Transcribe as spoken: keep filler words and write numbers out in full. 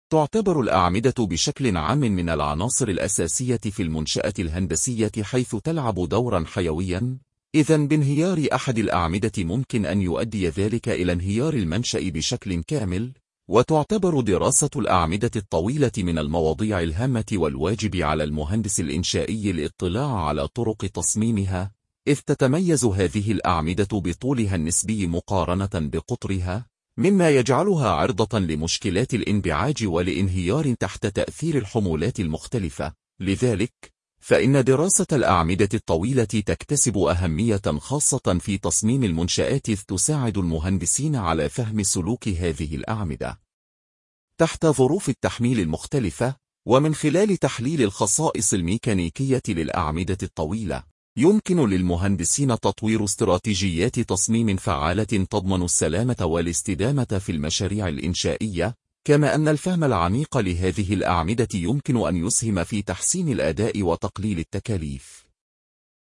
تعتبر الأعمدة بشكل عام من العناصر الأساسية في المنشأة الهندسية، حيث تلعب دورا حيويا. إذن بانهيار أحد الأعمدة ممكن أن يؤدي ذلك إلى انهيار المنشأ بشكل كامل. وتعتبر دراسة الأعمدة الطويلة من المواضيع الهامة، والواجب على المهندس الإنشائي الاطلاع على طرق تصميمها، إذ تتميز هذه الأعمدة بطولها النسبي مقارنة بقطرها، مما يجعلها عرضة لمشكلات الانبعاج والانهيار تحت تأثير الحمولات المختلفة. لذلك، فإن دراسة الأعمدة الطويلة تكتسب أهمية خاصة في تصميم المنشآت، إذ تساعد المهندسين على فهم سلوك هذه الأعمدة تحت ظروف التحميل المختلفة. ومن خلال تحليل الخصائص الميكانيكية للأعمدة الطويلة، يمكن للمهندسين تطوير استراتيجيات تصميم فعالة تضمن السلامة والاستدامة في المشاريع الإنشائية، كما أن الفهم العميق لهذه الأعمدة يمكن أن يسهم في تحسين الأداء وتقليل التكاليف.